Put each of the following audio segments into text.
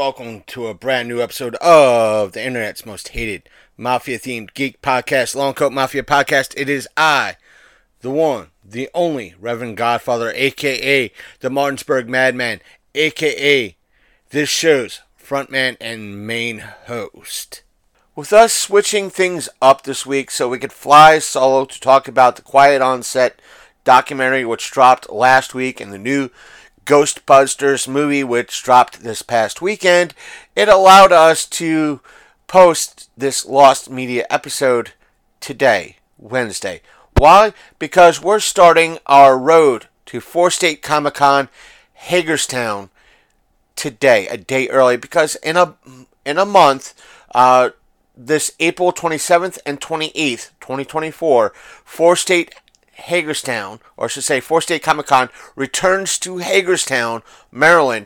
welcome to a brand new episode of the internet's most hated mafia-themed geek podcast, Long Coat Mafia Podcast. It is I, the one, the only Reverend Godfather, a.k.a. the Martinsburg Madman, a.k.a. this show's frontman and main host. With us switching things up this week so we could fly solo to talk about the Quiet on Set documentary which dropped last week and the new Ghostbusters movie which dropped this past weekend, it allowed us to post this Lost Media episode today, Wednesday. Why? Because we're starting our road to 4-State Comic-Con Hagerstown today, a day early, because in a month, this April 27th and 28th, 2024, 4-State Hagerstown, or I should say 4-State Comic-Con, returns to Hagerstown, Maryland,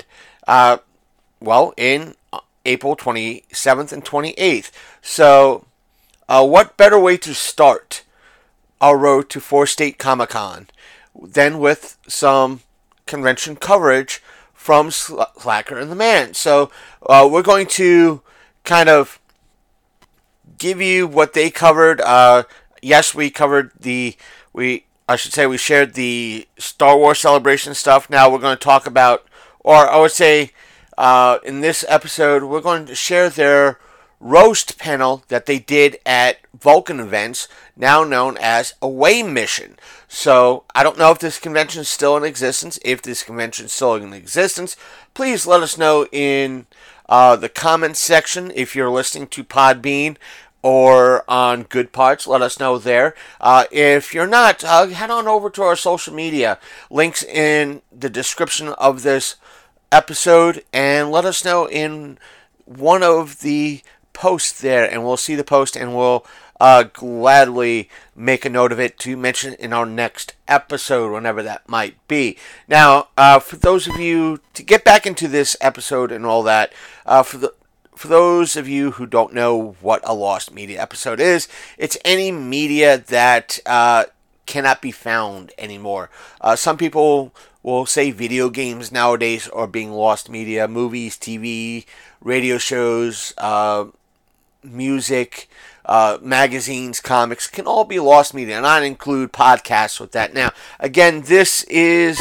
in April 27th and 28th. So, what better way to start our road to 4-State Comic-Con than with some convention coverage from Slacker and the Man. So, we're going to kind of give you what they covered. Yes, we covered we shared the Star Wars Celebration stuff. Now we're going to talk about, or I would say, in this episode, we're going to share their roast panel that they did at Vulcan Events, now known as Away Mission. So, I don't know if this convention is still in existence. If this convention is still in existence, please let us know in the comments section. If you're listening to Podbean or on Good Parts, let us know there. If you're not, head on over to our social media. Links in the description of this episode, and let us know in one of the posts there, and we'll see the post, and we'll gladly make a note of it to mention in our next episode, whenever that might be. Now, for those of you, to get back into this episode and all that, for those of you who don't know what a Lost Media episode is, it's any media that cannot be found anymore. Some people will say video games nowadays are being lost media. Movies, TV, radio shows, music, magazines, comics can all be lost media, and I include podcasts with that. Now, again, this is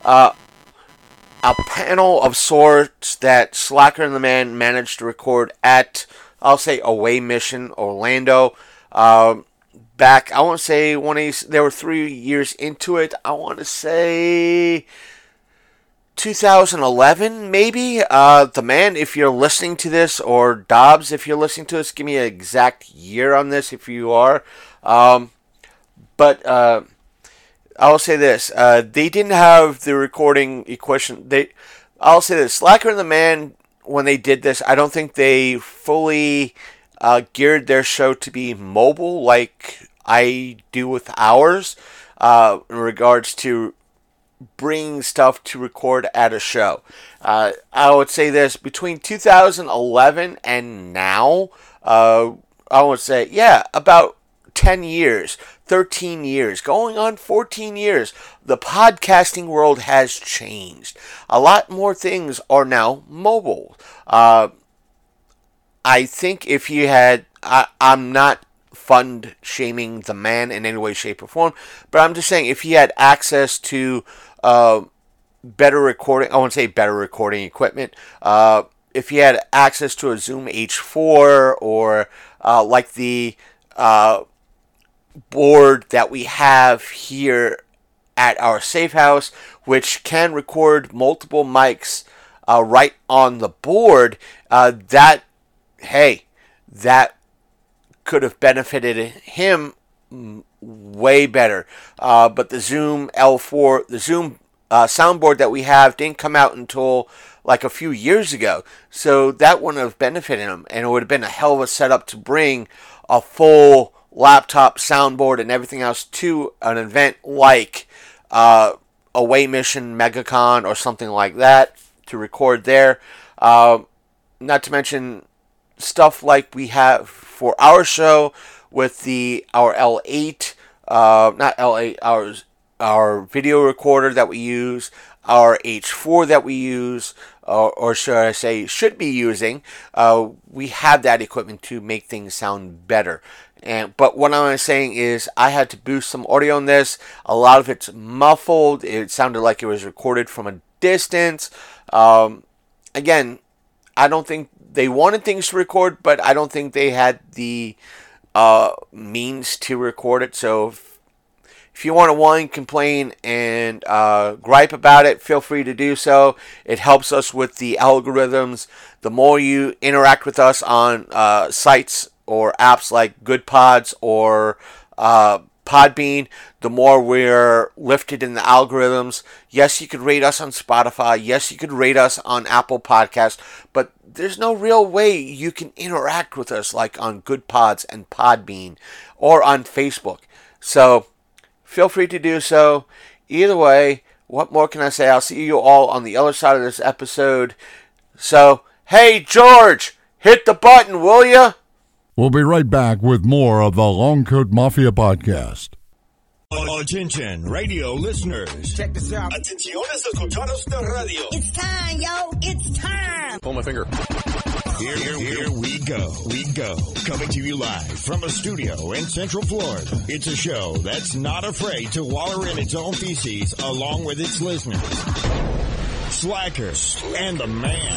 a panel of sorts that Slacker and the Man managed to record at, I'll say, Away Mission, Orlando. Back, I want to say, they were 3 years into it. I want to say 2011, maybe. The Man, if you're listening to this, or Dobbs, if you're listening to this, give me an exact year on this if you are. But I'll say this: they didn't have the recording equation. I'll say this: Slacker and the Man, when they did this, I don't think they fully geared their show to be mobile like I do with ours, in regards to bringing stuff to record at a show. I would say this: between 2011 and now, I would say, about 10 years, 13 years, going on 14 years, the podcasting world has changed. A lot more things are now mobile. I think if you had, I'm not fund shaming the Man in any way, shape, or form, but I'm just saying if you had access to better recording, I won't say better recording equipment, if you had access to a Zoom H4 or like the board that we have here at our safe house, which can record multiple mics right on the board, that could have benefited him way better. But the Zoom L4, the Zoom soundboard that we have didn't come out until like a few years ago. So that wouldn't have benefited him, and it would have been a hell of a setup to bring a full laptop soundboard and everything else to an event like Away Mission, MegaCon, or something like that to record there. Not to mention stuff like we have for our show with our L8, not L8, our video recorder that we use. our H4 that we use, or should I say should be using, we have that equipment to make things sound better. But what I'm saying is I had to boost some audio on this. A lot of it's muffled. It sounded like it was recorded from a distance. Again, I don't think they wanted things to record, but I don't think they had the means to record it. So if you want to whine, complain, and gripe about it, feel free to do so. It helps us with the algorithms. The more you interact with us on sites or apps like GoodPods or Podbean, the more we're lifted in the algorithms. Yes, you could rate us on Spotify. Yes, you could rate us on Apple Podcasts. But there's no real way you can interact with us like on GoodPods and Podbean or on Facebook. So feel free to do so. Either way, what more can I say? I'll see you all on the other side of this episode. So, hey, George, hit the button, will ya? We'll be right back with more of the Long Coat Mafia podcast. Attention, radio listeners. Check this out. Atenciones escucharos de radio. It's time, yo. It's time. Pull my finger. Here we go. Coming to you live from a studio in Central Florida. It's a show that's not afraid to waller in its own feces along with its listeners. Slackers and the Man.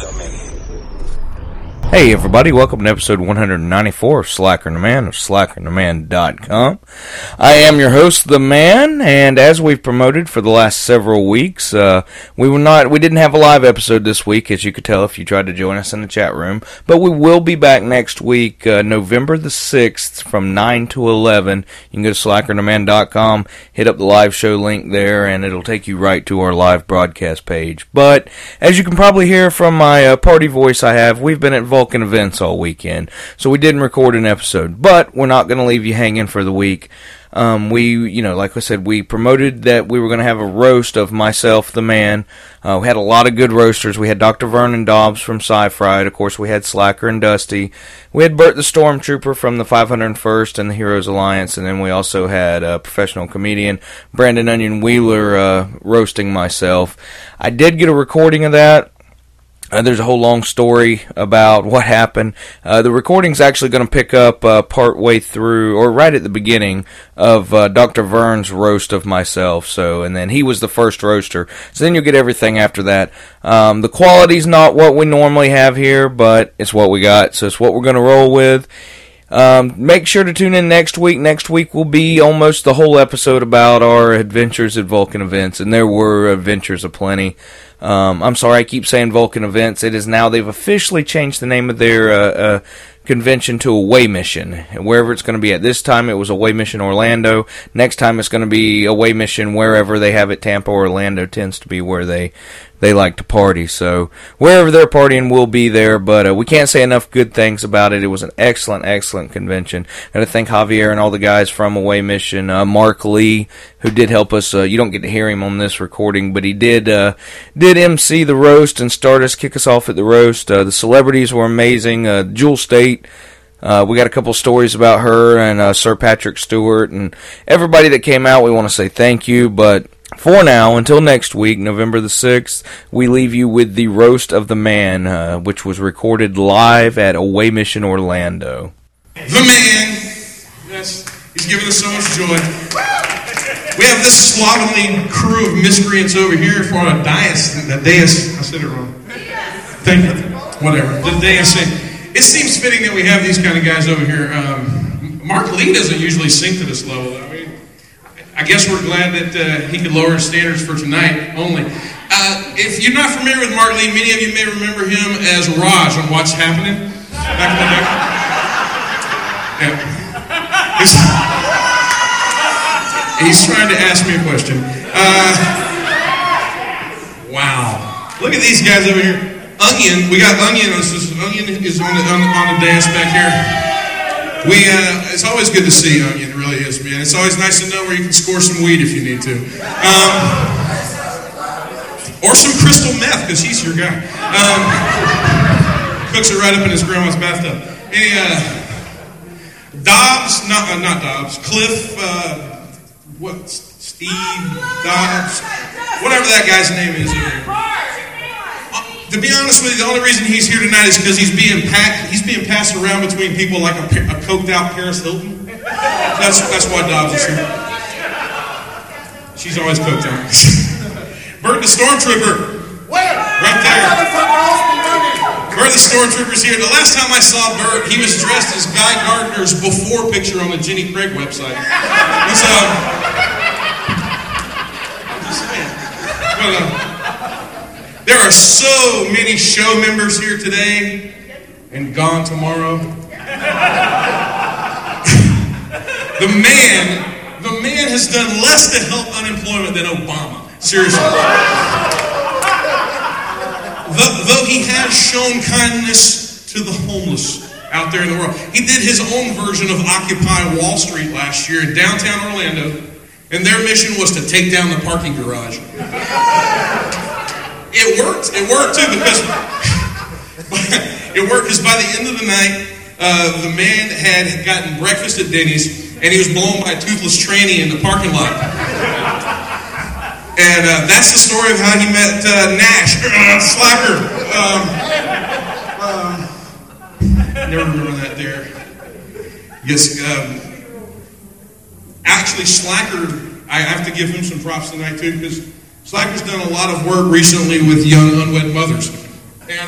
Hey everybody, welcome to episode 194 of Slacker and the Man of slackerandtheman.com. I am your host, The Man, and as we've promoted for the last several weeks, we didn't have a live episode this week, as you could tell if you tried to join us in the chat room, but we will be back next week, November the 6th from 9 to 11. You can go to slackerandtheman.com, hit up the live show link there, and it'll take you right to our live broadcast page. But as you can probably hear from my party voice we've been at Vulcan events all weekend, so we didn't record an episode, but we're not going to leave you hanging for the week. Like I said, we promoted that we were going to have a roast of myself, the Man. We had a lot of good roasters. We had Dr. Vernon Dobbs from Sci-Fried. Of course, we had Slacker and Dusty. We had Bert the Stormtrooper from the 501st and the Heroes Alliance, and then we also had a professional comedian, Brandon Onion Wheeler, roasting myself. I did get a recording of that. There's a whole long story about what happened. The recording's actually going to pick up part way through, or right at the beginning, of Dr. Vern's roast of myself. And then he was the first roaster. So then you'll get everything after that. The quality's not what we normally have here, but it's what we got. So it's what we're going to roll with. Make sure to tune in next week. Next week will be almost the whole episode about our adventures at Vulcan events, and there were adventures aplenty. I'm sorry I keep saying Vulcan events. It is now, they've officially changed the name of their convention to Away Mission, wherever it's going to be at. This time it was Away Mission Orlando. Next time it's going to be Away Mission wherever they have it. Tampa or Orlando tends to be where they like to party. So wherever they're partying, we'll be there. But we can't say enough good things about it. It was an excellent convention. And I thank Javier and all the guys from Away Mission. Mark Lee, who did help us. You don't get to hear him on this recording, but he did MC the roast and kick us off at the roast. The celebrities were amazing. Jewel State. We got a couple stories about her and Sir Patrick Stewart and everybody that came out. We want to say thank you, but for now, until next week, November the 6th, we leave you with the Roast of the Man, which was recorded live at Away Mission Orlando. The Man, yes, he's given us so much joy. We have this slovenly crew of miscreants over here for a dais. I said it wrong. Thank you. Whatever. The dais. It seems fitting that we have these kind of guys over here. Mark Lee doesn't usually sing to this level. I guess we're glad that he could lower his standards for tonight only. If you're not familiar with Mark Lee, many of you may remember him as Raj on What's Happening back in the day. Yeah. He's trying to ask me a question. Wow. Look at these guys over here. Onion, we got Onion. Onion is on the dance back here. It's always good to see Onion, it really is, man. It's always nice to know where you can score some weed if you need to. Or some crystal meth, because he's your guy. Cooks it right up in his grandma's bathtub. Dobbs, not Dobbs, Cliff, Steve Dobbs, whatever that guy's name is over there. To be honest with you, the only reason he's here tonight is because he's being passed around between people like a coked out Paris Hilton. That's why Dobbs is here. She's always coked out. Bert the Stormtrooper. Where? Right there. Bert the Stormtrooper's here. The last time I saw Bert, he was dressed as Guy Gardner's before picture on the Jenny Craig website. He's, I'm just saying. But, there are so many show members here today and gone tomorrow. The man has done less to help unemployment than Obama. Seriously. Though he has shown kindness to the homeless out there in the world. He did his own version of Occupy Wall Street last year in downtown Orlando, and their mission was to take down the parking garage. It worked. It worked too because by the end of the night, the man had gotten breakfast at Denny's, and he was blown by a toothless tranny in the parking lot. And that's the story of how he met Nash, Slacker. Never remember that there. Yes, actually, Slacker, I have to give him some props tonight too, because Slacker's done a lot of work recently with young unwed mothers. And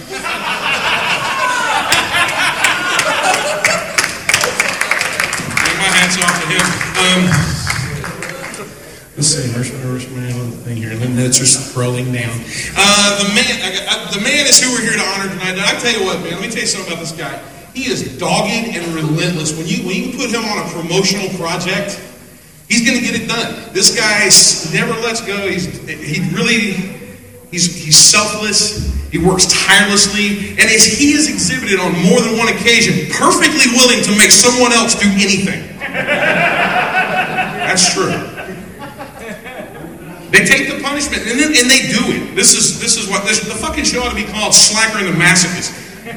my hat's off to him. Let's see, where's my thing here? And then that's just scrolling down. The man is who we're here to honor tonight. And I tell you what, man, let me tell you something about this guy. He is dogged and relentless. When you put him on a promotional project, he's going to get it done. This guy never lets go. He's selfless. He works tirelessly, and as he has exhibited on more than one occasion, perfectly willing to make someone else do anything. That's true. They take the punishment, and they do it. This is what the fucking show ought to be called: Slacker and the Masochist.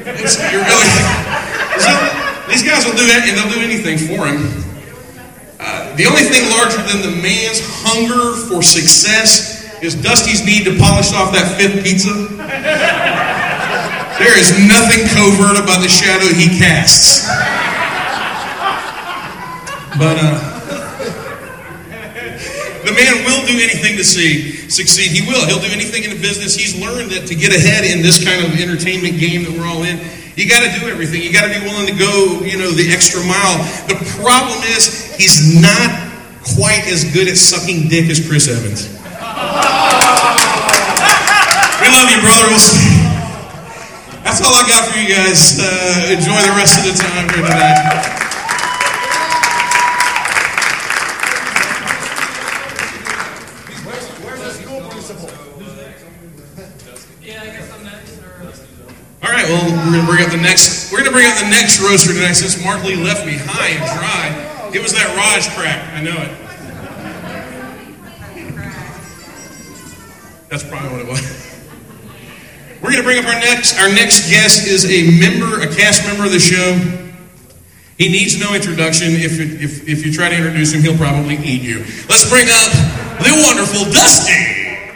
These guys will do that, and they'll do anything for him. The only thing larger than the man's hunger for success is Dusty's need to polish off that fifth pizza. There is nothing covert about the shadow he casts. But the man will do anything to succeed. He will. He'll do anything in the business. He's learned that to get ahead in this kind of entertainment game that we're all in, you got to do everything. You got to be willing to go, the extra mile. The problem is he's not quite as good at sucking dick as Chris Evans. We love you, brother. That's all I got for you guys. Enjoy the rest of the time here tonight. Where's the school principal? Yeah, I guess I'm next. All right. Well, we're gonna bring up the next roaster tonight since Mark Lee left me high and dry. It was that Raj crack. I know it. That's probably what it was. We're going to bring up our next guest is a cast member of the show. He needs no introduction. If you try to introduce him, he'll probably eat you. Let's bring up the wonderful Dusty.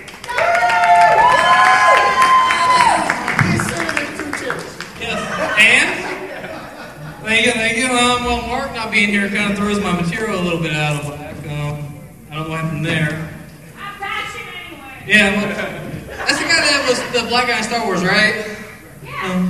Thank you. Well, Mark not being here kind of throws my material a little bit out of whack. I don't know what happened there. I'm passionate anyway. Yeah, well, that's the guy that was the black guy in Star Wars, right? Yeah.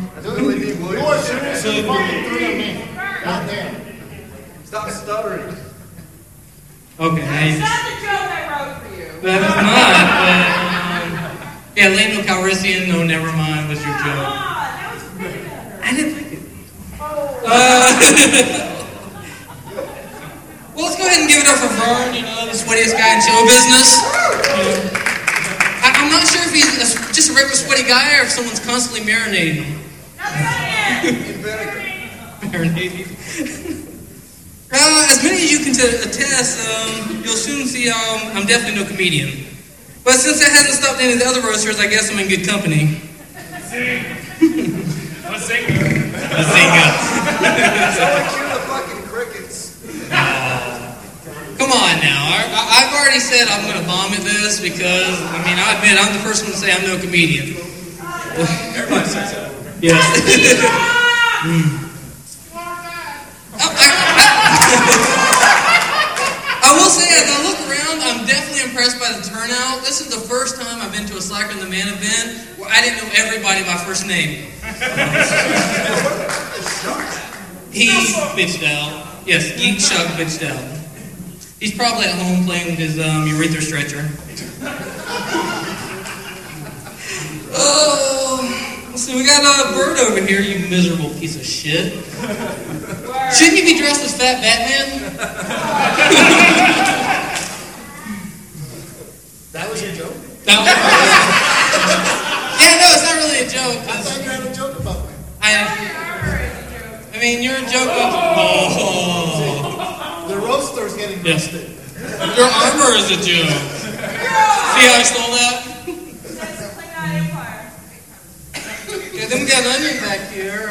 Stop stuttering. Okay. That's not the joke I wrote for you. That is not. Yeah, Lando Calrissian, no, never mind, was your joke. That was pretty good. I didn't think it. Well, let's go ahead and give it up for Vern, the sweatiest guy in show business. I'm not sure if he's just a regular sweaty guy or if someone's constantly marinating him. Marinating. As many as you can attest, you'll soon see I'm definitely no comedian. But since that hasn't stopped any of the other roasters, I guess I'm in good company. Sound like you're the fucking crickets. Come on now. I've already said I'm going to bomb at this because, I mean, I admit I'm the first one to say I'm no comedian. Everybody says that. Yes. I will say, as I look around, I'm definitely impressed by the turnout. This is the first time I've been to a Slacker and the Man event where I didn't know everybody by first name. He bitched out. Yes, Geek Shuck bitched out. He's probably at home playing with his urethra stretcher. Oh, so we got a bird over here, you miserable piece of shit. Shouldn't you be dressed as Fat Batman? That was your joke? Yeah, no, it's not really a joke. I thought you had a joke about me. I mean, you're a joke about... The roaster's getting roasted. Your armor is a joke. See how I stole that? Yeah, then we got an onion back here.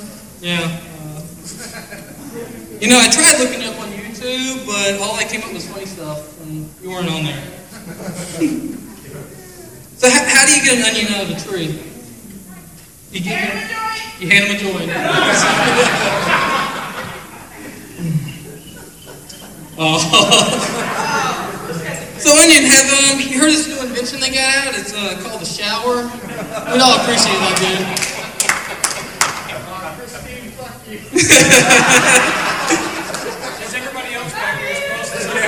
You know, I tried looking you up on YouTube, but all I came up with was funny stuff, and you weren't on there. So how do you get an onion out of a tree? You hand him a joint. Oh. So Onion, have you heard this new invention they got out? It's called the shower. We'd all appreciate that, dude. Is everybody else back here supposed to say?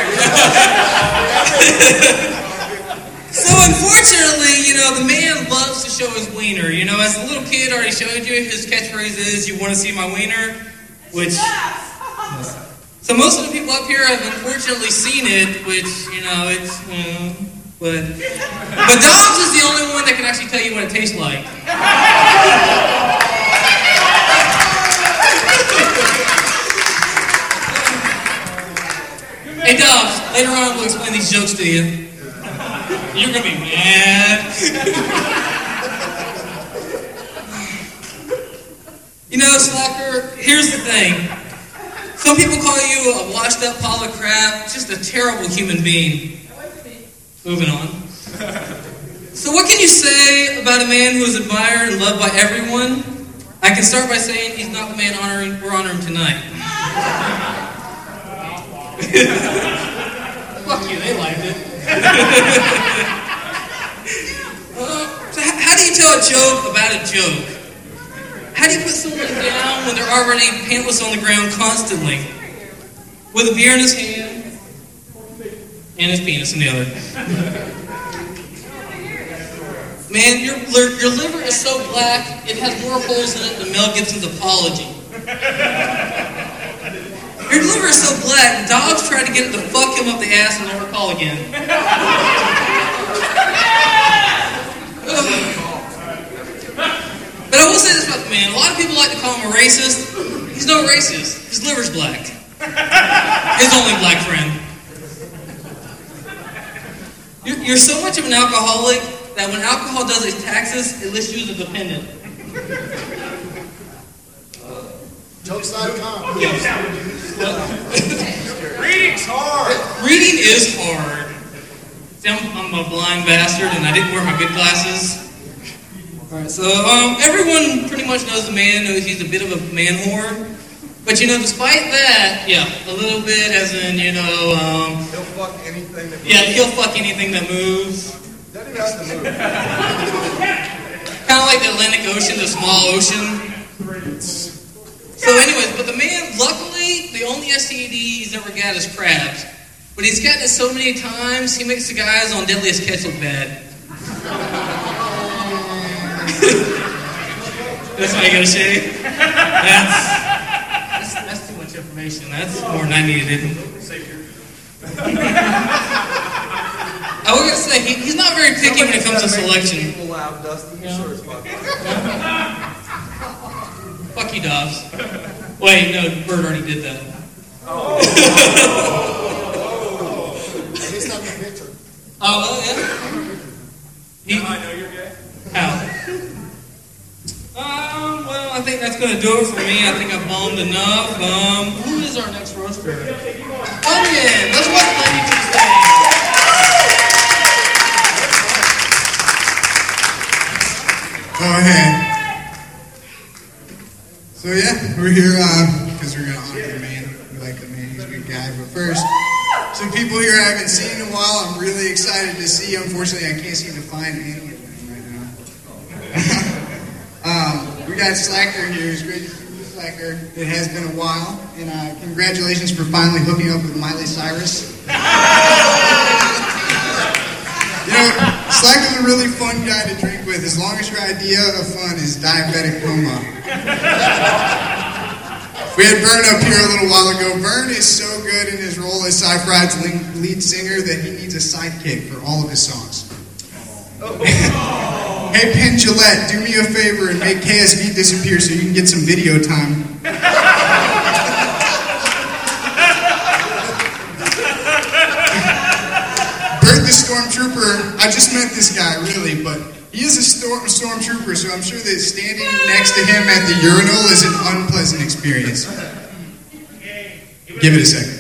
So unfortunately, you know, the man loves to show his wiener. You know, as the little kid already showed you, his catchphrase is, "You want to see my wiener?" Which... So most of the people up here have unfortunately seen it, which, you know, it's, but Dobbs is the only one that can actually tell you what it tastes like. Hey Dobbs, later on we'll explain these jokes to you. You're gonna be mad. You know, Slacker, here's the thing. Some people call you a washed-up pile of crap, just a terrible human being. Moving on. So what can you say about a man who is admired and loved by everyone? I can start by saying he's not the man we're honoring tonight. Fuck you, they liked it. So how do you tell a joke about a joke? How do you put someone down when they're already pantless on the ground constantly? With a beer in his hand and his penis in the other. Man, your liver is so black, it has more holes in it than Mel Gibson's apology. Your liver is so black, dogs tried to get it to fuck him up the ass and never call again. But I will say this about the man. A lot of people like to call him a racist. He's no racist. His liver's black. His only black friend. You're so much of an alcoholic that when alcohol does its taxes, it lists you as a dependent. Jokes.com. Reading's hard. Reading is hard. See, I'm a blind bastard and I didn't wear my good glasses. Alright, so everyone pretty much knows the man. He's a bit of a man whore. But you know, despite that, yeah, a little bit as in, you know, He'll fuck anything that moves. yeah, he'll fuck anything that moves. That even has to move. Kind of like the Atlantic Ocean, the small ocean. So anyways, but the man, luckily, the only STD he's ever got is crabs. But he's gotten it so many times, he makes the guys on Deadliest Catch look bad. That's why you gotta shave. That's too much information. That's more than I needed. I was gonna say he's not very picky when it comes to selection. People loud, Dusty. You sure as fuck. Fuck you, Dobbs. Wait, no, Bird already did that. He's not the picture. Oh, yeah. I know you're gay. How? Well, I think that's gonna do it for me. I think I've bombed enough. Who is our next roaster? Onion. Let's welcome Onion to the stage. Oh, hey. So, yeah, we're here because we're going to honor the man. We like the man. He's a good guy. But first, some people here I haven't seen in a while. I'm really excited to see. Unfortunately, I can't seem to find any of them right now. We got Slacker here. It's great to see you, Slacker. It has been a while. And congratulations for finally hooking up with Miley Cyrus. You know, Slacker's a really fun guy to drink with, as long as your idea of fun is diabetic coma. We had Vern up here a little while ago. Vern is so good in his role as Cyfride's lead singer that he needs a sidekick for all of his songs. Hey, Penn Jillette, do me a favor and make KSV disappear so you can get some video time. Bert the Stormtrooper, I just met this guy, really, but he is a stormtrooper, so I'm sure that standing next to him at the urinal is an unpleasant experience. Give it a second.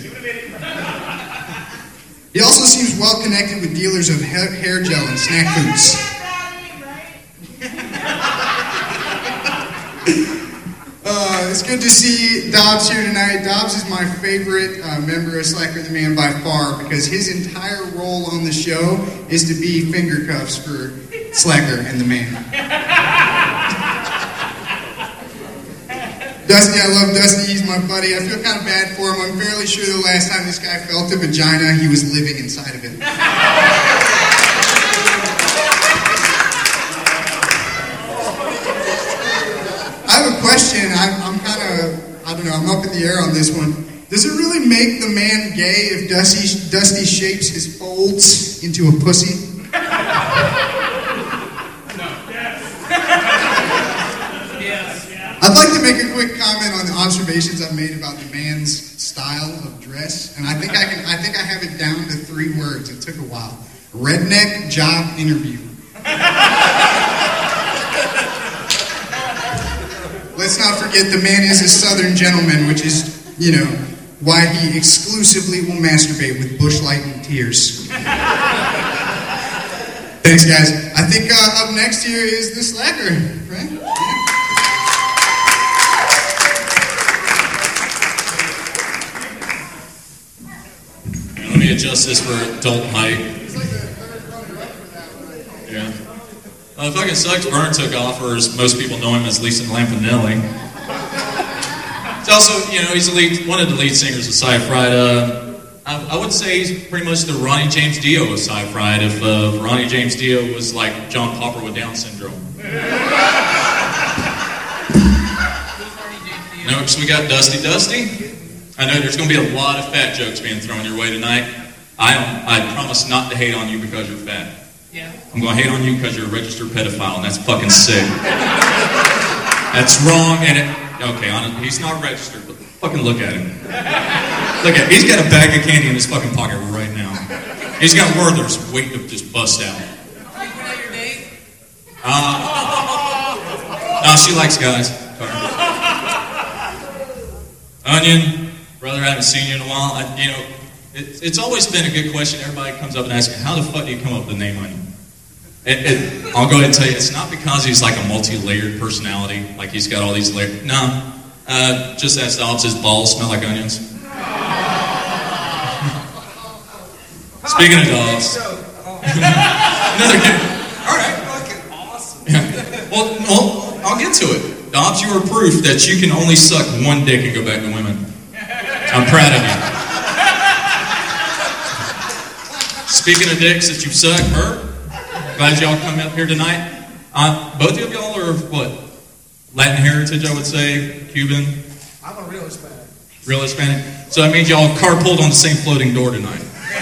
He also seems well connected with dealers of hair gel and snack foods. It's good to see Dobbs here tonight. Dobbs is my favorite member of Slacker the Man by far because his entire role on the show is to be finger cuffs for Slacker and the Man. Dusty, I love Dusty. He's my buddy. I feel kind of bad for him. I'm fairly sure the last time this guy felt a vagina, he was living inside of it. I have a question. I'm kind of, I don't know, I'm up in the air on this one. Does it really make the man gay if Dusty shapes his folds into a pussy? I'd like to make a quick comment on the observations I've made about the man's style of dress, and I think I have it down to 3 words. It took a while. Redneck job interview. Let's not forget the man is a Southern gentleman, which is, you know, why he exclusively will masturbate with Busch Light and tears. Thanks, guys. I think up next here is the Slacker, right? Yeah. Let me adjust this for adult height. Yeah. Fucking sucks. Vern took off, or as most people know him as Lisa Lampanelli. It's also, you know, he's one of the lead singers of Cyfried. I would say he's pretty much the Ronnie James Dio of Cyfried if Ronnie James Dio was like John Popper with Down syndrome. Next we got Dusty. I know there's going to be a lot of fat jokes being thrown your way tonight. I promise not to hate on you because you're fat. Yeah. I'm going to hate on you because you're a registered pedophile, and that's fucking sick. That's wrong, and he's not registered, but fucking look at him. Look at him. He's got a bag of candy in his fucking pocket right now. He's got Werther's waiting to just bust out. You went out your date? No, she likes guys. Onion, brother, I haven't seen you in a while. It's always been a good question. Everybody comes up and asks me, how the fuck do you come up with the name Onion? I'll go ahead and tell you, it's not because he's like a multi-layered personality, like he's got all these layers. No, just as Dobbs, his balls smell like onions. Speaking of Dobbs, another kid. All right, Fucking awesome. yeah. Well, I'll get to it. Dobbs, you are proof that you can only suck one dick and go back to women. I'm proud of you. Speaking of dicks that you've sucked, glad y'all come up here tonight. Both of y'all are what? Latin heritage, I would say. Cuban. I'm a real Hispanic. Real Hispanic. So that means y'all carpooled on the same floating door tonight.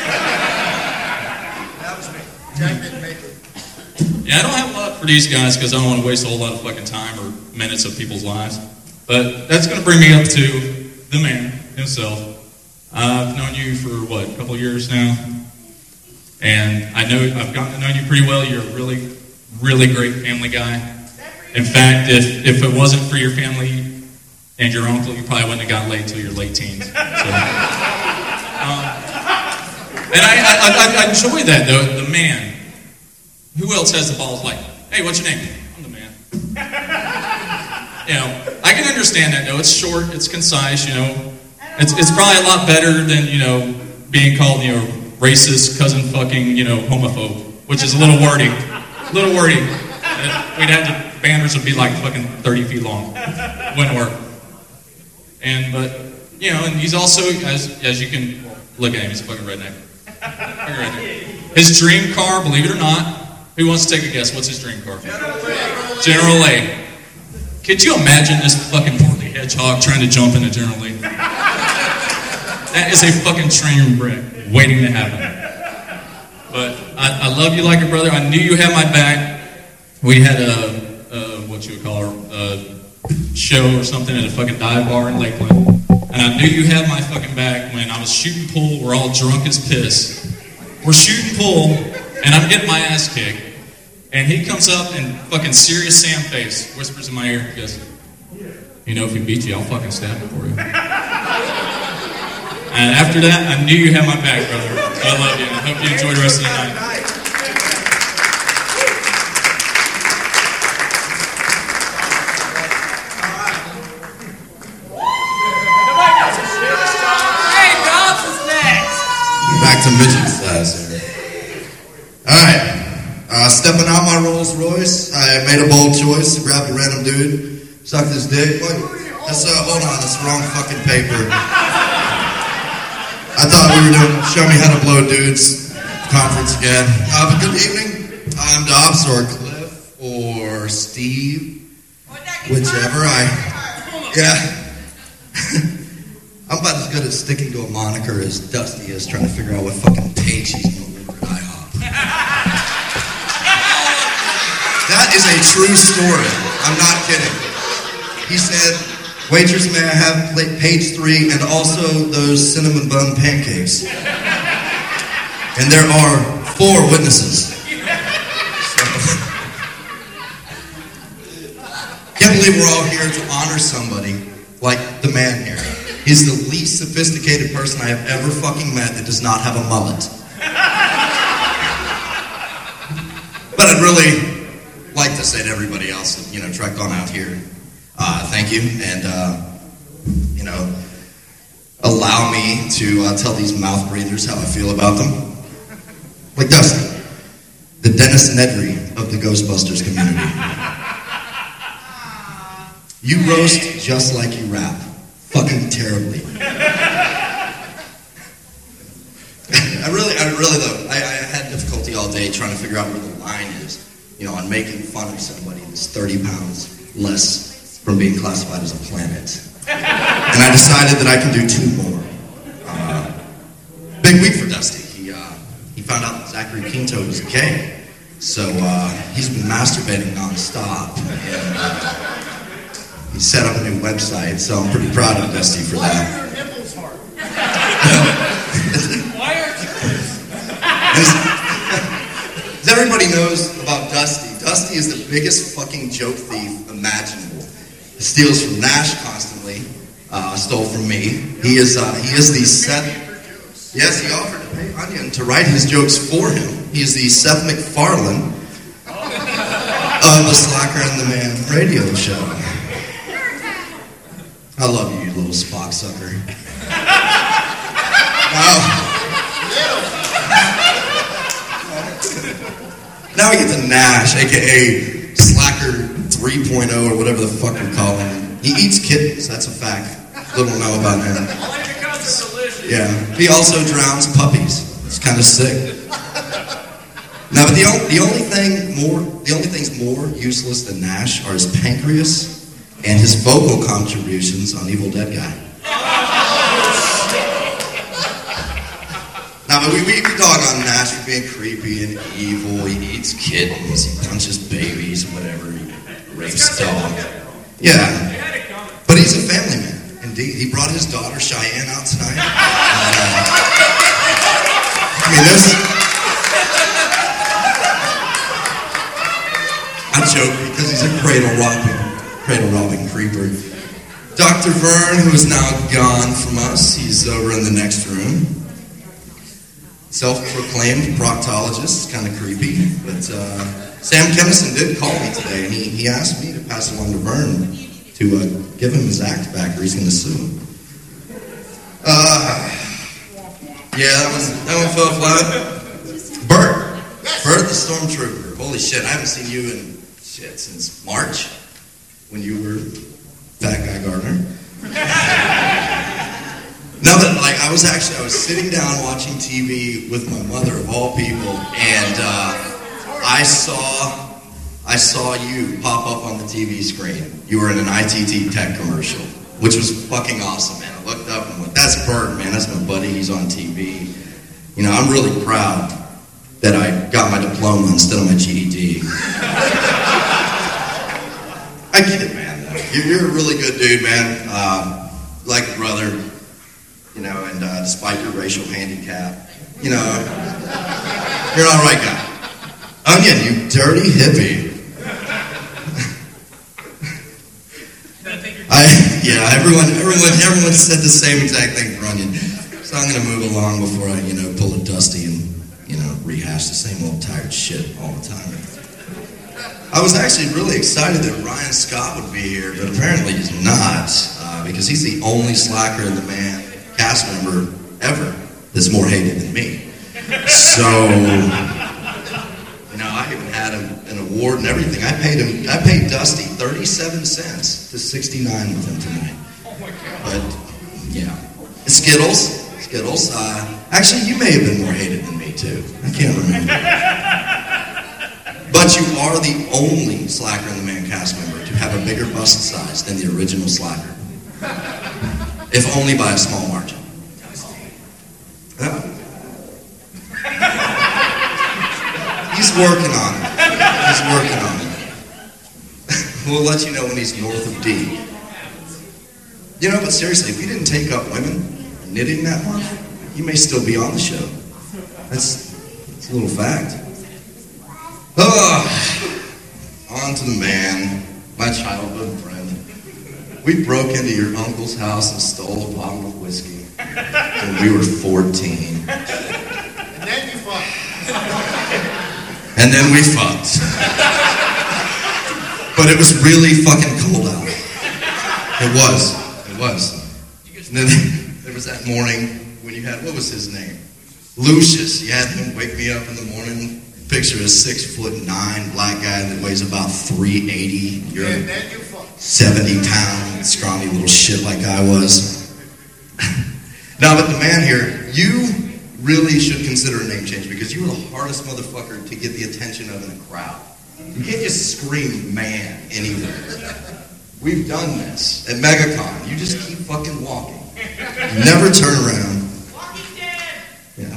That was me. Jack didn't make it. Yeah, I don't have a lot for these guys because I don't want to waste a whole lot of fucking time or minutes of people's lives. But that's going to bring me up to the man himself. I've known you for, a couple of years now? And I've gotten to know you pretty well. You're a really, really great family guy. In fact, if it wasn't for your family and your uncle, you probably wouldn't have got laid till your late teens. So, And I enjoy that, though. The man. Who else has the balls? Like, hey, what's your name? I'm the man. You know, I can understand that, though. It's short, it's concise, you know. It's probably a lot better than, you know, being called, you know, racist, cousin fucking, you know, homophobe, which is a little wordy. We'd have the banners would be like fucking 30 feet long. Wouldn't work. But, you know, and he's also, as you can look at him, he's a fucking redneck. His dream car, believe it or not, who wants to take a guess? What's his dream car? General Lee. Could you imagine this fucking portly hedgehog trying to jump into General Lee? That is a fucking train wreck waiting to happen. But I love you like a brother. I knew you had my back. We had what you would call a show or something at a fucking dive bar in Lakeland. And I knew you had my fucking back when I was shooting pool. We're all drunk as piss. We're shooting pool, and I'm getting my ass kicked. And he comes up and fucking serious Sam face whispers in my ear. He goes, you know, if he beat you, I'll fucking stab him for you. And after that, I knew you had my back, brother. I love you, and I hope you enjoy the rest of the night. Back to midget size here. Alright. Stepping out my Rolls Royce, I made a bold choice to grab a random dude, suck his dick. Wait, that's, hold on, that's the wrong fucking paper. I thought we were doing Show Me How to Blow Dudes conference again. Good evening. I'm Dobbs or Cliff or Steve. Whichever yeah. I'm about as good at sticking to a moniker as Dusty is trying to figure out what fucking page he's going to deliver at IHOP. That is a true story. I'm not kidding. He said, waitress, may I have page 3 and also those cinnamon bun pancakes? And there are 4 witnesses. So, can't believe we're all here to honor somebody like the man here. He's the least sophisticated person I have ever fucking met that does not have a mullet. But I'd really like to say to everybody else that, you know, trekked on out here, thank you, and, you know, allow me to tell these mouth breathers how I feel about them. Like Dusty, the Dennis Nedry of the Ghostbusters community. You roast just like you rap. Fucking terribly. I really though, I had difficulty all day trying to figure out where the line is, you know, on making fun of somebody that's 30 pounds less from being classified as a planet. And I decided that I can do 2 more. Big week for Dusty. He found out that Zachary Quinto was gay, so he's been masturbating nonstop. And, he set up a new website, so I'm pretty proud of Dusty for that. Why are your nipples hard? Why aren't you? As everybody knows about Dusty, Dusty is the biggest fucking joke thief imaginable. He steals from Nash constantly. Stole from me. He is the Seth. Yes, he offered to pay Onion to write his jokes for him. He is the Seth MacFarlane of the Slacker and the Man radio show. I love you, you little Spock sucker. Now we get to Nash, a.k.a. Slacker 3.0 or whatever the fuck you're calling him. He eats kittens, that's a fact. Little know about him. Only because they're delicious. Yeah, he also drowns puppies. It's kind of sick. Now, but the only things more useless than Nash are his pancreas and his vocal contributions on Evil Dead Guy. Now, but we dog on Nash for being creepy and evil. He eats kittens, he punches babies, whatever. He rapes dogs. Yeah, but he's a family man. Indeed, he brought his daughter Cheyenne out tonight. I mean, I joke because he's a cradle-robbing creeper. Dr. Vern, who is now gone from us, he's over in the next room. self-proclaimed proctologist. It's kind of creepy. But Sam Kennison did call me today, and he asked me to pass along to Vern to give him his act back, or he's going to sue him. Yeah, that one fell flat. Bert the Stormtrooper. Holy shit, I haven't seen you in shit since March, when you were Fat Guy Gardner. No, but like I was sitting down watching TV with my mother of all people, and I saw you pop up on the TV screen. You were in an ITT Tech commercial, which was fucking awesome, man. I looked up and went, "That's Bert, man. That's my buddy. He's on TV." You know, I'm really proud that I got my diploma instead of my GED. I get it, man. You're a really good dude, man. Like a brother, you know, and despite your racial handicap, you know, you're an alright guy. Onion, you dirty hippie. Everyone said the same exact thing for Onion. So I'm gonna move along before I, you know, pull a Dusty and, you know, rehash the same old tired shit all the time. I was actually really excited that Ryan Scott would be here, but apparently he's not, because he's the only Slacker in the Man cast member ever that's more hated than me. So, you know, I even had him an award and everything. I paid Dusty 37 cents to 69 with him tonight. Oh my God. But, yeah. Skittles. Actually, you may have been more hated than me, too. I can't remember. But you are the only Slacker in the Man cast member to have a bigger bust size than the original Slacker. If only by a small margin. He's working on it. We'll let you know when he's north of D. You know, but seriously, if you didn't take up women knitting that month, you may still be on the show. That's a little fact. On to the Man, my childhood friend. We broke into your uncle's house and stole a bottle of whiskey when we were 14. And then you fucked. And then we fucked. But it was really fucking cold out. It was. And then there was that morning when you had, what was his name? Lucius. You had him wake me up in the morning. Picture a 6'9" black guy that weighs about 380. You're 70-pound, scrawny little shit like I was. Now, but the Man here, you really should consider a name change because you were the hardest motherfucker to get the attention of in a crowd. You can't just scream "man" anywhere. We've done this at MegaCon. You just keep fucking walking. You never turn around. Yeah.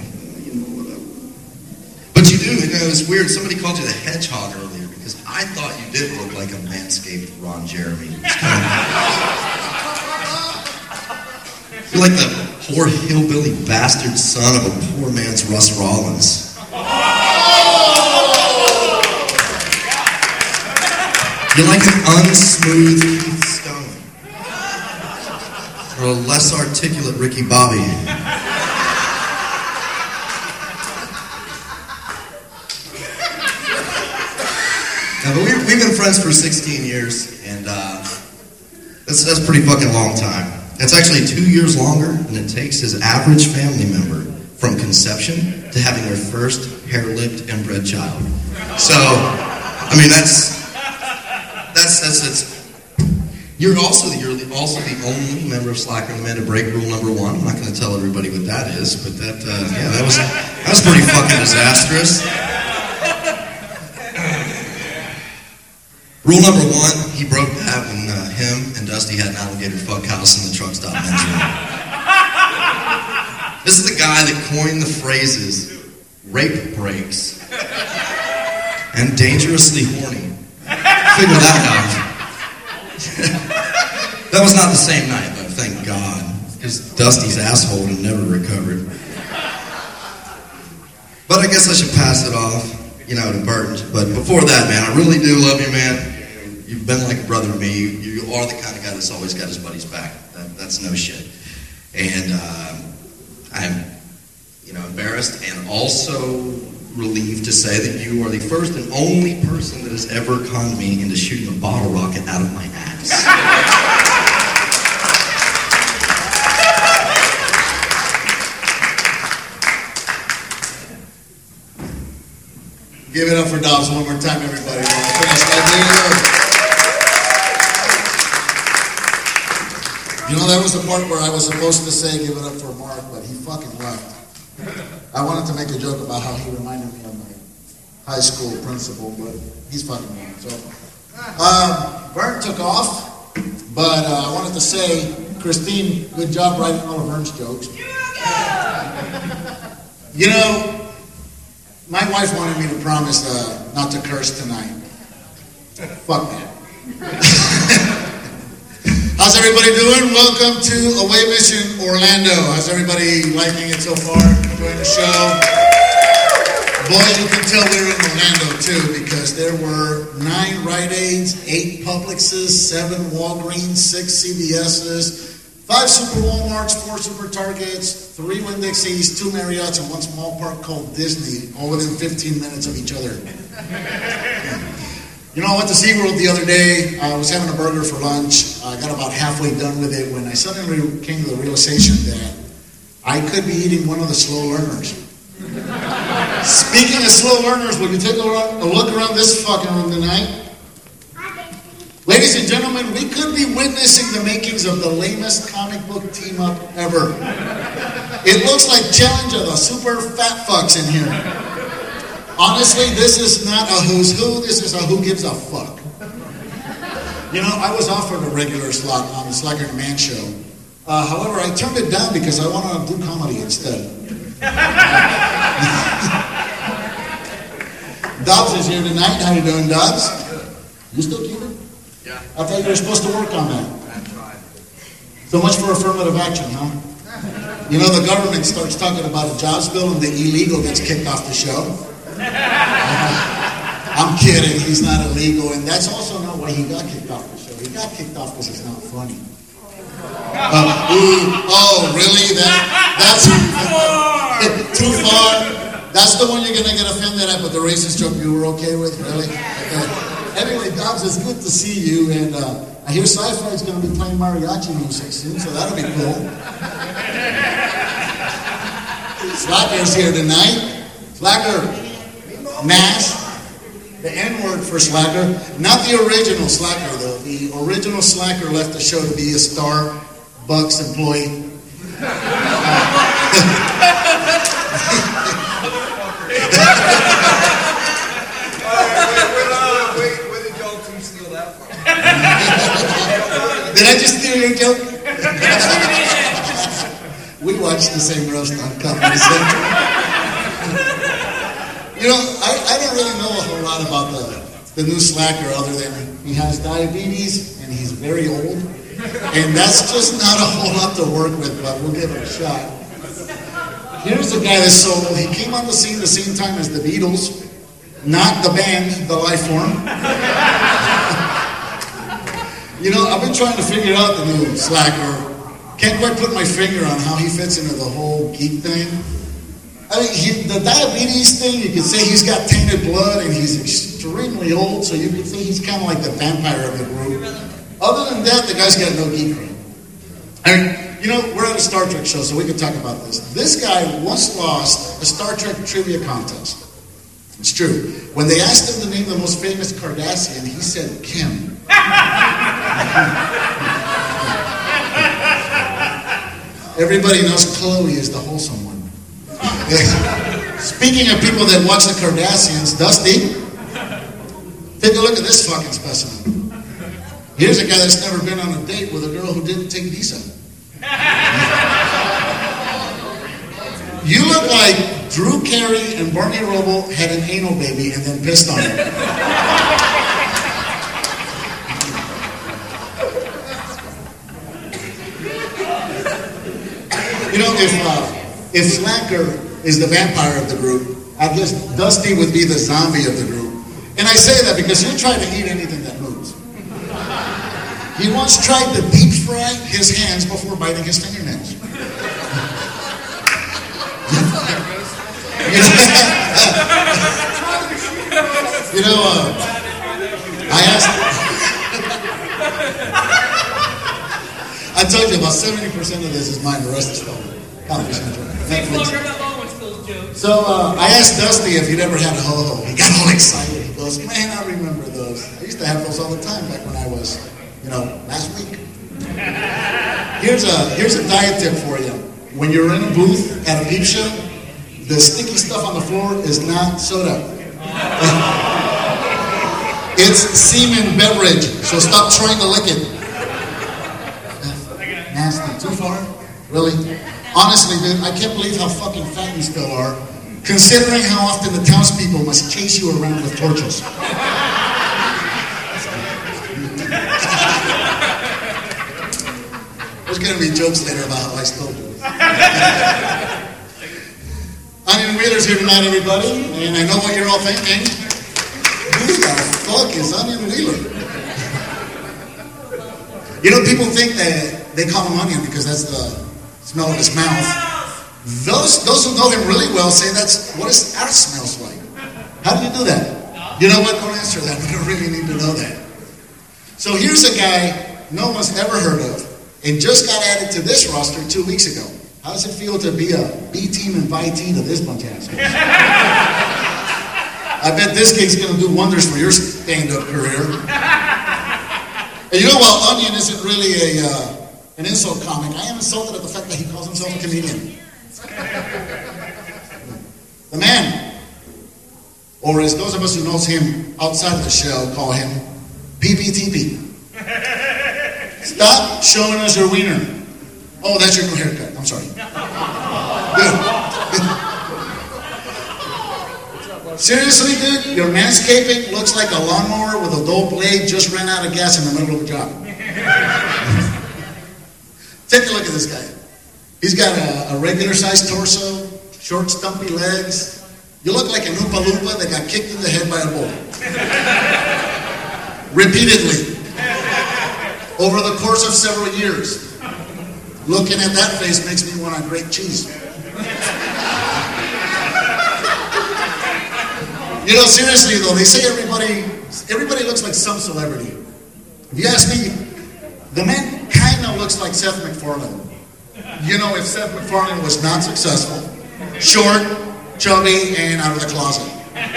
But you do, you know, it's weird. Somebody called you the Hedgehog earlier because I thought you did look like a manscaped Ron Jeremy. You're like the poor hillbilly bastard son of a poor man's Russ Rollins. You're like an unsmooth Keith Stone. Or a less articulate Ricky Bobby. But we've been friends for 16 years, and that's a pretty fucking long time. It's actually 2 years longer than it takes his average family member from conception to having their first hair-lipped inbred child. So, I mean, that's you're also the only member of Slacker and the Man to break rule number 1. I'm not going to tell everybody what that is, but that was pretty fucking disastrous. Rule number 1, he broke that when him and Dusty had an alligator fuck house in the truck stop men's room. This is the guy that coined the phrases rape breaks and dangerously horny. Figure that out. That was not the same night, though, thank God, because Dusty's asshole had never recovered. But I guess I should pass it off, you know, to Bert. But before that, man, I really do love you, man. You've been like a brother to me. You are the kind of guy that's always got his buddy's back. That's no shit. And embarrassed and also relieved to say that you are the first and only person that has ever conned me into shooting a bottle rocket out of my ass. Give it up for Dobbs one more time, everybody. That was the part where I was supposed to say give it up for Mark, but he fucking left. I wanted to make a joke about how he reminded me of my high school principal, but he's fucking gone. So, Vern took off, but I wanted to say, Christine, good job writing all of Vern's jokes. My wife wanted me to promise not to curse tonight. Fuck that. How's everybody doing? Welcome to Away Mission Orlando. How's everybody liking it so far? Enjoying the show? Boy, you can tell we're in Orlando too, because there were 9 Rite Aids, 8 Publixes, 7 Walgreens, 6 CVS's, 5 Super Walmarts, 4 Super Targets, 3 Winn-Dixies, 2 Marriotts, and 1 small park called Disney, all within 15 minutes of each other. I went to SeaWorld the other day. I was having a burger for lunch. I got about halfway done with it when I suddenly came to the realization that I could be eating one of the slow learners. Speaking of slow learners, will you take a look around this fucking room tonight? Ladies and gentlemen, we could be witnessing the makings of the lamest comic book team-up ever. It looks like Challenge of the Super Fat Fucks in here. Honestly, this is not a who's who, this is a who gives a fuck. I was offered a regular slot on the Slacker and Man show. However, I turned it down because I want to do comedy instead. Dobbs is here tonight. How you doing, Dobbs? You still keeping? Yeah. I thought you were supposed to work on that. I tried. So much for affirmative action, huh? The government starts talking about a jobs bill and the illegal gets kicked off the show. I'm kidding, he's not illegal, and that's also not why he got kicked off the show. He got kicked off because he's not funny. Really? That's too far? That's the one you're going to get offended at, but the racist joke you were okay with? Really? Okay. Anyway, Dobbs, it's good to see you, and I hear Sci-Fi's going to be playing mariachi music soon, so that'll be cool. Slacker's here tonight. Slacker. Nash, the N-word for Slacker. Not the original Slacker, though. The original Slacker left the show to be a Starbucks employee. Where did y'all two steal that from? Did I just steal your joke? We watched the same roast on Comedy Central. I don't really know a whole lot about the new Slacker other than he has diabetes and he's very old. And that's just not a whole lot to work with, but we'll give it a shot. Here's a guy that's so old. He came on the scene the same time as the Beatles. Not the band, the life form. I've been trying to figure out the new Slacker. Can't quite put my finger on how he fits into the whole geek thing. The diabetes thing, you could say he's got tainted blood and he's extremely old, so you could say he's kind of like the vampire of the group. Other than that, the guy's got no geek cream. We're at a Star Trek show, so we can talk about this. This guy once lost a Star Trek trivia contest. It's true. When they asked him to name the most famous Kardashian, he said Kim. Everybody knows Chloe is the wholesome one. Speaking of people that watch the Kardashians, Dusty, take a look at this fucking specimen. Here's a guy that's never been on a date with a girl who didn't take visa. You look like Drew Carey and Barney Rubble had an anal baby and then pissed on it. If Slacker is the vampire of the group, I guess Dusty would be the zombie of the group. And I say that because he'll try to eat anything that moves. He once tried to deep fry his hands before biting his fingernails. You know, I asked. I told you about 70% of this is mine. The rest is stolen. Netflix. So I asked Dusty if he'd ever had a ho-ho. He got all excited. He goes, man, I remember those. I used to have those all the time back when I was, last week. Here's a diet tip for you. When you're in a booth at a peep show, the sticky stuff on the floor is not soda. It's semen beverage, so stop trying to lick it. Nasty. Too far? Really? Honestly, dude, I can't believe how fucking fat you still are, considering how often the townspeople must chase you around with torches. There's going to be jokes later about how I stole you. Onion Wheeler's here tonight, everybody, and I know what you're all thinking. Who the fuck is Onion Wheeler? People think that they call him Onion because that's the smell of his mouth. Those who know him really well say that's what his ass smells like. How do you do that? You know what? Don't answer that. We don't really need to know that. So here's a guy no one's ever heard of and just got added to this roster 2 weeks ago. How does it feel to be a B-team invitee to this bunch of assholes? I bet this gig's going to do wonders for your stand-up career. And while Onion isn't really an insult comic, I am insulted at the fact that he calls himself a comedian. The man, or as those of us who knows him outside of the show call him PPTP. Stop showing us your wiener. Oh, that's your new haircut. I'm sorry. Seriously, dude, your manscaping looks like a lawnmower with a dull blade just ran out of gas in the middle of a job. Take a look at this guy. He's got a regular-sized torso, short, stumpy legs. You look like an Oompa Loompa that got kicked in the head by a bull. Repeatedly. Over the course of several years. Looking at that face makes me want to grate cheese. Seriously though, they say everybody looks like some celebrity. If you ask me, the man kind of looks like Seth MacFarlane. If Seth MacFarlane was not successful, short, chubby, and out of the closet.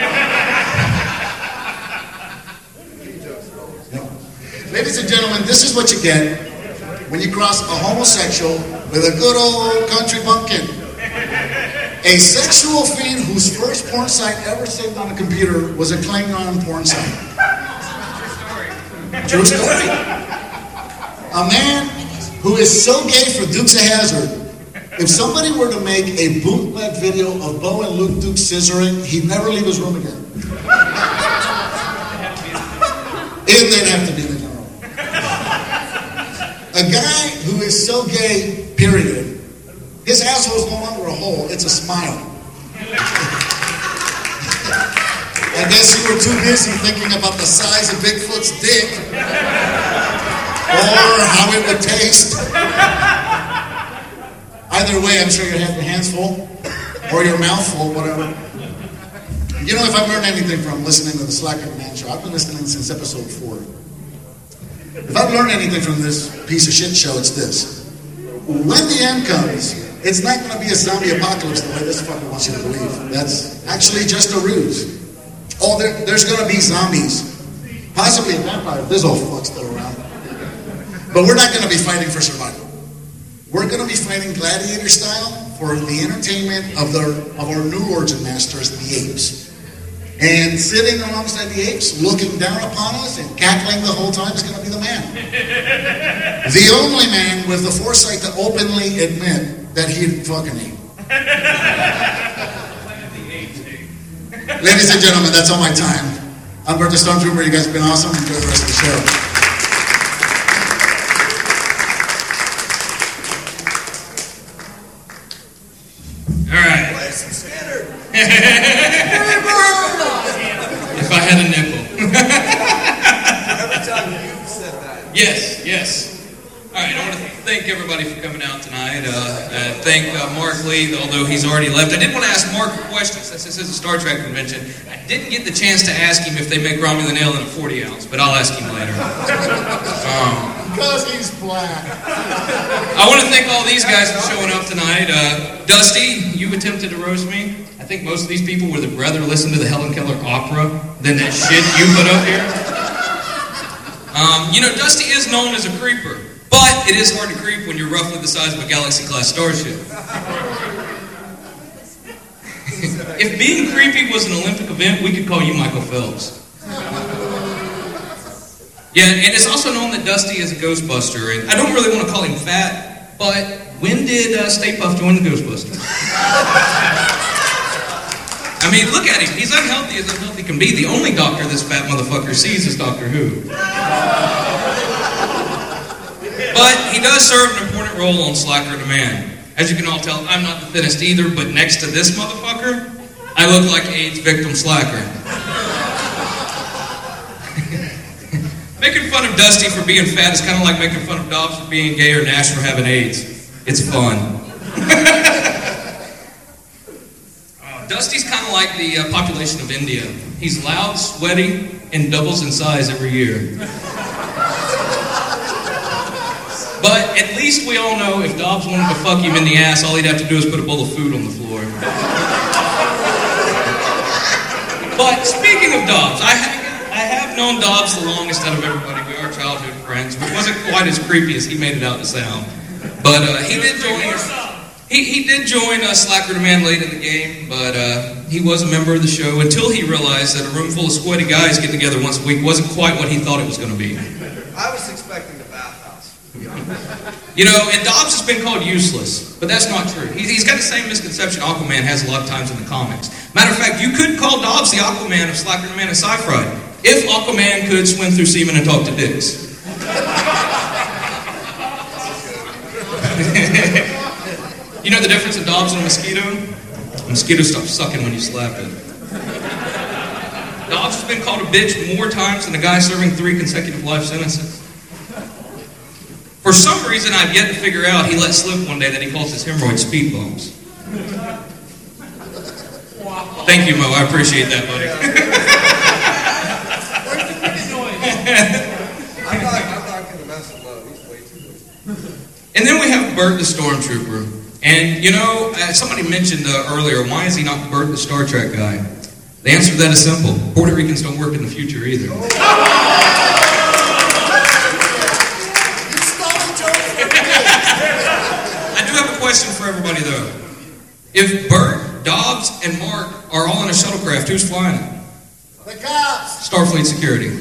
Ladies and gentlemen, this is what you get when you cross a homosexual with a good old country bumpkin. A sexual fiend whose first porn site ever saved on a computer was a Klingon porn site. True story. A man who is so gay for Dukes of Hazzard, if somebody were to make a bootleg video of Bo and Luke Duke scissoring, he'd never leave his room again. And they'd have to be the general. A guy who is so gay, period, his asshole is no longer a hole, it's a smile. I guess you were too busy thinking about the size of Bigfoot's dick or how it would taste. Either way, I'm sure you have your hands full or your mouth full, whatever. If I've learned anything from listening to the Slacker Man Show, I've been listening since episode 4. If I've learned anything from this piece of shit show, it's this. When the end comes, it's not going to be a zombie apocalypse the way this fucker wants you to believe. That's actually just a ruse. Oh, there's going to be zombies. Possibly a vampire. This old fuck's still around. But we're not going to be fighting for survival. We're going to be fighting gladiator style for the entertainment of our new lords and masters, the apes. And sitting alongside the apes, looking down upon us and cackling the whole time is going to be the man. The only man with the foresight to openly admit that he'd fucking ape. Ladies and gentlemen, that's all my time. I'm Bert the Stormtrooper. You guys have been awesome. Enjoy the rest of the show. All right. If I had a nipple. Every time you said that. Yes. All right, I want to thank everybody for coming out tonight. Thank Mark Lee, although he's already left. I did want to ask Mark a question, since this is a Star Trek convention. I didn't get the chance to ask him if they make Romulan ale in a 40 ounce, but I'll ask him later. Because he's black. I want to thank all these guys for showing up tonight. Dusty, you attempted to roast me. I think most of these people would rather listen to the Helen Keller opera than that shit you put up here. Dusty is known as a creeper, but it is hard to creep when you're roughly the size of a Galaxy-class starship. If being creepy was an Olympic event, we could call you Michael Phelps. Yeah, and it's also known that Dusty is a Ghostbuster, and I don't really want to call him fat, but when did Stay Puft join the Ghostbusters? I mean, look at him. He's unhealthy as unhealthy can be. The only doctor this fat motherfucker sees is Doctor Who. But he does serve an important role on Slacker the Man. As you can all tell, I'm not the thinnest either, but next to this motherfucker, I look like AIDS victim Slacker. Making fun of Dusty for being fat is kind of like making fun of Dobbs for being gay or Nash for having AIDS. It's fun. Dusty's kind of like the population of India. He's loud, sweaty, and doubles in size every year. But at least we all know if Dobbs wanted to fuck him in the ass, all he'd have to do is put a bowl of food on the floor. But speaking of Dobbs, I have known Dobbs the longest out of everybody. We are childhood friends, which wasn't quite as creepy as he made it out to sound. But he did join us. He did join Slacker the Man late in the game, but he was a member of the show until he realized that a room full of sweaty guys getting together once a week wasn't quite what he thought it was going to be. I was expecting the bathhouse. And Dobbs has been called useless, but that's not true. He's got the same misconception Aquaman has a lot of times in the comics. Matter of fact, you could call Dobbs the Aquaman of Slacker the Man and Sci-Fi if Aquaman could swim through semen and talk to dicks. You know the difference in Dobbs and a mosquito? A mosquito stops sucking when you slap it. Dobbs has been called a bitch more times than a guy serving 3 consecutive life sentences. For some reason I've yet to figure out, he let slip one day that he calls his hemorrhoids speed bumps. Thank you, Mo. I appreciate that, buddy. I'm not going to mess with Mo. He's way too good. And then we have Bert the Stormtrooper. And, somebody mentioned earlier, why is he not Bert the Star Trek guy? The answer to that is simple. Puerto Ricans don't work in the future either. I do have a question for everybody, though. If Bert, Dobbs, and Mark are all in a shuttlecraft, who's flying it? The cops. Starfleet Security.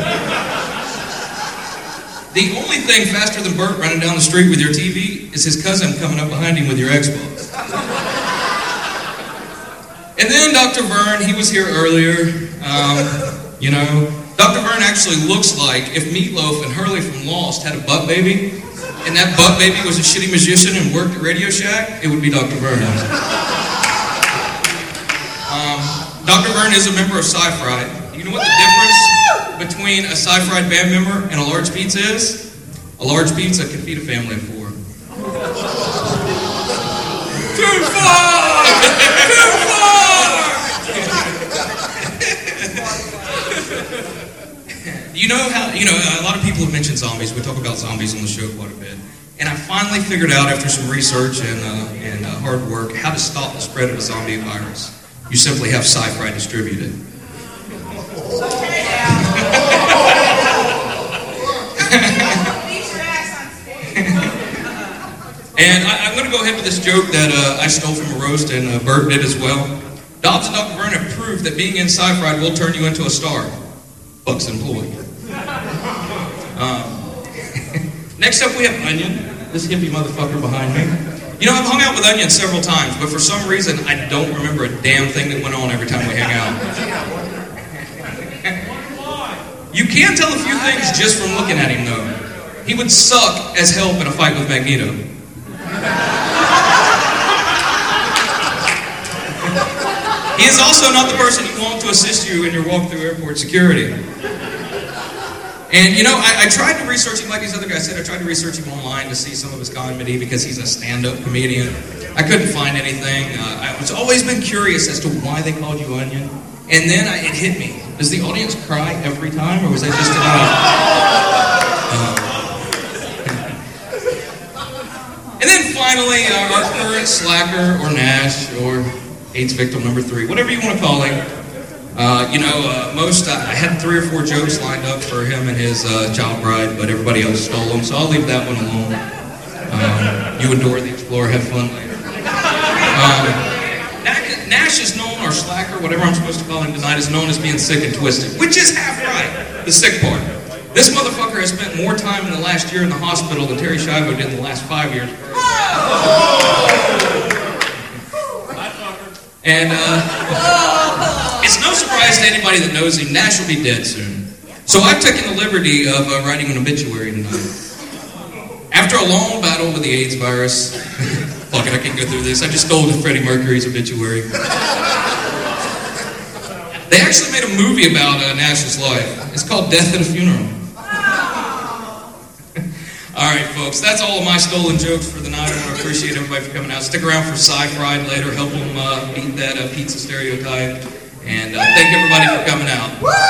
The only thing faster than Bert running down the street with your TV is his cousin coming up behind him with your Xbox. And then Dr. Vern, he was here earlier. Dr. Vern actually looks like if Meatloaf and Hurley from Lost had a butt baby, and that butt baby was a shitty magician and worked at Radio Shack, it would be Dr. Vern. Dr. Vern is a member of Sci-Fi. You know what the difference between a Sci-Fi band member and a large pizza is? A large pizza can feed a family of 4. Too far! Too far! You know how, a lot of people have mentioned zombies. We talk about zombies on the show quite a bit. And I finally figured out after some research and hard work how to stop the spread of a zombie virus. You simply have Sci-Fi distributed. And I'm going to go ahead with this joke that I stole from a roast and Bert did as well. Dobbs and Dr. Vern have proved that being in Sci-Fi will turn you into a star. Bucks employed. Next up we have Onion, this hippie motherfucker behind me. I've hung out with Onion several times, but for some reason I don't remember a damn thing that went on every time we hang out. You can tell a few things just from looking at him, though. He would suck as help in a fight with Magneto. He is also not the person you want to assist you in your walk through airport security. And, you know, I tried to research him, like these other guys said, I tried to research him online to see some of his comedy because he's a stand-up comedian. I couldn't find anything. I was always been curious as to why they called you Onion. And then it hit me. Does the audience cry every time, or was that just enough? And then finally, our current slacker, or Nash, or AIDS victim number 3, whatever you want to call him. I had 3 or 4 jokes lined up for him and his child bride, but everybody else stole them, so I'll leave that one alone. You and Dora the Explorer have fun later. Nash is known, or slacker, whatever I'm supposed to call him tonight, is known as being sick and twisted, which is half right, the sick part. This motherfucker has spent more time in the last year in the hospital than Terry Schiavo did in the last 5 years. And it's no surprise to anybody that knows him, Nash will be dead soon. So I've taken the liberty of writing an obituary tonight. After a long battle with the AIDS virus, fuck it, I can't go through this. I just stole Freddie Mercury's obituary. They actually made a movie about Nash's life. It's called Death at a Funeral. All right, folks, that's all of my stolen jokes for the night. I want to appreciate everybody for coming out. Stick around for Sci-Fried later. Help them beat that pizza stereotype. And thank everybody for coming out.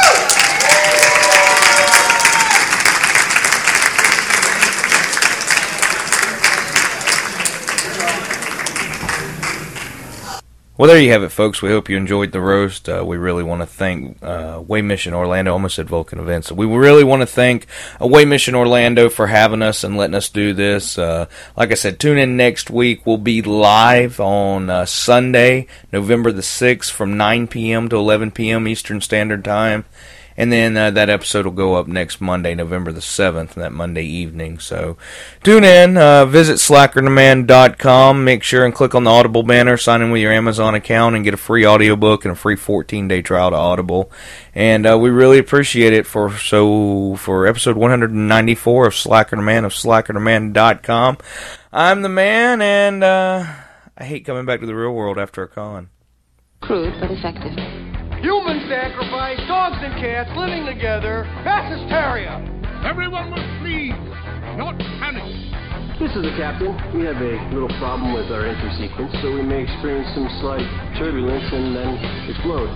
Well, there you have it, folks. We hope you enjoyed the roast. We really want to thank Way Mission Orlando. Almost said Vulcan Events. We really want to thank Way Mission Orlando for having us and letting us do this. Like I said, tune in next week. We'll be live on Sunday, November the 6th from 9 p.m. to 11 p.m. Eastern Standard Time. And then that episode will go up next Monday, November the 7th, that Monday evening. So tune in, visit slackertheman.com, make sure and click on the Audible banner, sign in with your Amazon account, and get a free audiobook and a free 14-day trial to Audible. And we really appreciate it for episode 194 of Slacker the Man of slackertheman.com. I'm the man, and I hate coming back to the real world after a con. Crude but effective. Human sacrifice, dogs and cats living together, mass hysteria. Everyone will flee, not panic. This is the captain. We have a little problem with our entry sequence, so we may experience some slight turbulence and then explode.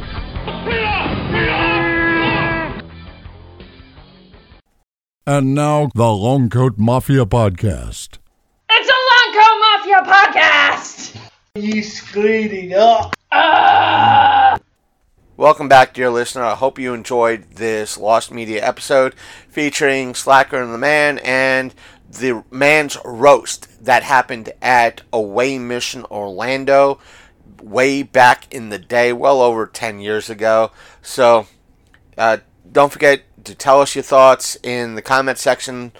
And now, the Long Coat Mafia Podcast. It's a Long Coat Mafia podcast! You screaming up. Welcome back, dear listener. I hope you enjoyed this Lost Media episode featuring Slacker and the Man and the man's roast that happened at Away Mission Orlando way back in the day, well over 10 years ago. So don't forget to tell us your thoughts in the comment section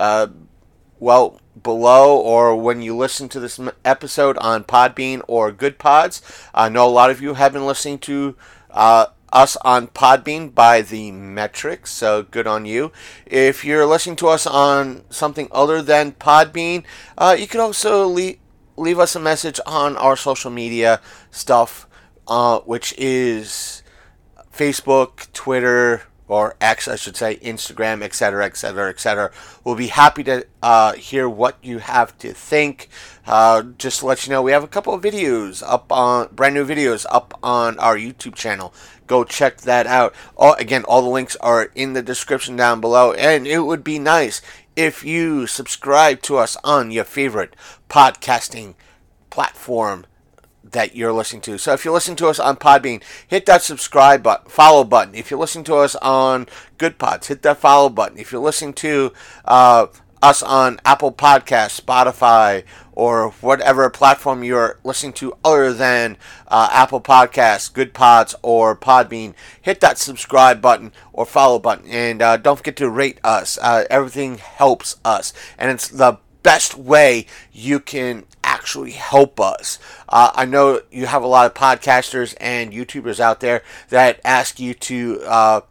below, or when you listen to this episode on Podbean or Good Pods. I know a lot of you have been listening to us on Podbean by the metrics, so good on you. If you're listening to us on something other than Podbean, you can also leave us a message on our social media stuff, which is Facebook, Twitter, or X, I should say, Instagram, etc., etc., etc. We'll be happy to hear what you have to think. Just to let you know, we have a couple of videos brand new videos up on our YouTube channel. Go check that out. Again, all the links are in the description down below, and it would be nice if you subscribe to us on your favorite podcasting platform that you're listening to. So if you're listening to us on Podbean, hit that subscribe button, follow button. If you're listening to us on Good Pods, hit that follow button. If you're listening to us on Apple Podcasts, Spotify, or whatever platform you're listening to other than Apple Podcasts, Good Pods, or Podbean, hit that subscribe button or follow button. And don't forget to rate us. Everything helps us. And it's the best way you can actually help us. I know you have a lot of podcasters and YouTubers out there that ask you to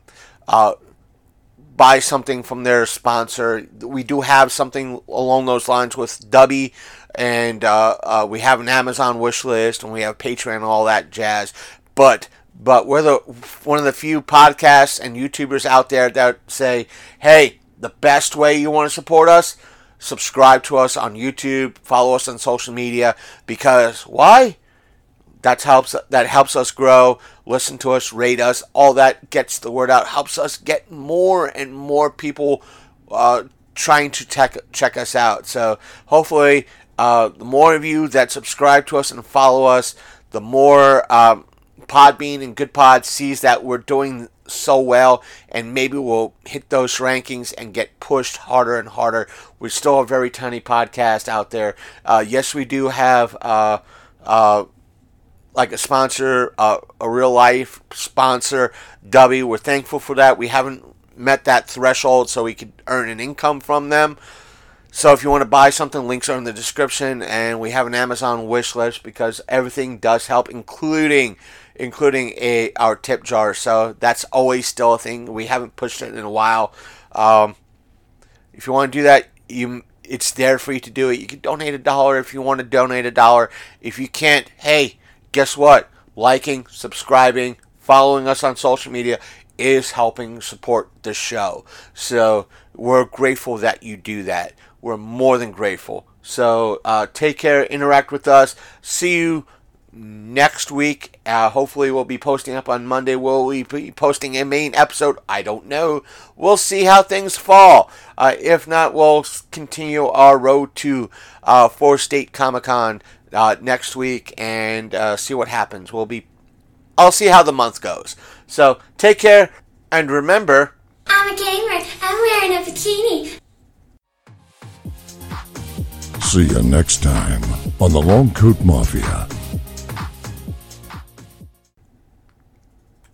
buy something from their sponsor. We do have something along those lines with Dubby, and we have an Amazon wish list, and we have Patreon and all that jazz. But but we're one of the few podcasts and YouTubers out there that say, hey, the best way you want to support us, subscribe to us on YouTube, follow us on social media, because why? That helps us grow. Listen to us, rate us, all that gets the word out, helps us get more and more people trying to check us out. So hopefully the more of you that subscribe to us and follow us, the more Podbean and Good Pod sees that we're doing so well, and maybe we'll hit those rankings and get pushed harder and harder. We're still a very tiny podcast out there. Yes, we do have like a sponsor, a real life sponsor, Dubby. We're thankful for that. We haven't met that threshold so we could earn an income from them. So if you want to buy something, links are in the description, and we have an Amazon wish list because everything does help, including our tip jar. So that's always still a thing. We haven't pushed it in a while. If you want to do that, it's there for you to do it. You can donate $1 if you want to donate $1. If you can't, hey, guess what? Liking, subscribing, following us on social media is helping support the show. So we're grateful that you do that. We're more than grateful. So take care, interact with us. See you next week. Hopefully we'll be posting up on Monday. Will we be posting a main episode? I don't know. We'll see how things fall. If not, we'll continue our road to 4-State Comic-Con next week and see what happens. I'll see how the month goes. So take care, and remember, I'm a gamer. I'm wearing a bikini. See you next time on the Long Coat Mafia.